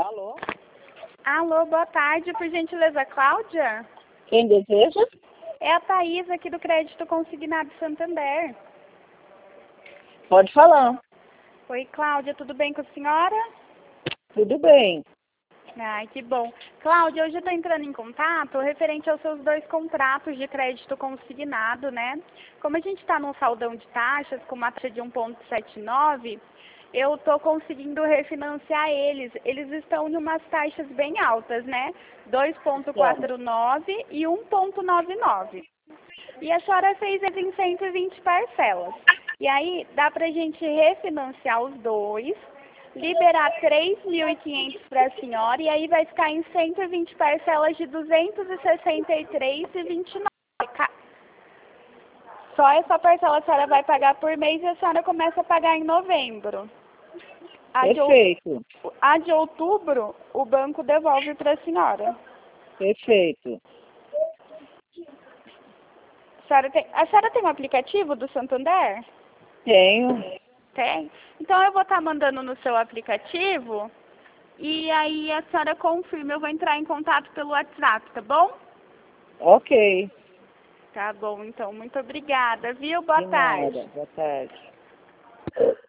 Alô? Alô, boa tarde, por gentileza, Cláudia? Quem deseja? É a Thaís aqui do Crédito Consignado Santander. Pode falar. Oi, Cláudia, tudo bem com a senhora? Tudo bem. Ai, que bom. Cláudia, hoje eu estou entrando em contato referente aos seus 2 contratos de crédito consignado, né? Como a gente está num saldão de taxas com uma taxa de 1,79, eu estou conseguindo refinanciar eles. Eles estão em umas taxas bem altas, né? 2,49 e 1,99. E a senhora fez eles em 120 parcelas. E aí, dá pra gente refinanciar os dois, liberar 3.500 para a senhora, e aí vai ficar em 120 parcelas de 263,29. Só essa parcela a senhora vai pagar por mês e a senhora começa a pagar em novembro. Perfeito. A de outubro, o banco devolve para a senhora. Perfeito. A senhora tem um aplicativo do Santander? Tenho. Tem? Então eu vou estar mandando no seu aplicativo e aí a senhora confirma. Eu vou entrar em contato pelo WhatsApp, tá bom? Ok. Tá bom, então. Muito obrigada, viu? Boa De tarde. nada. Boa tarde.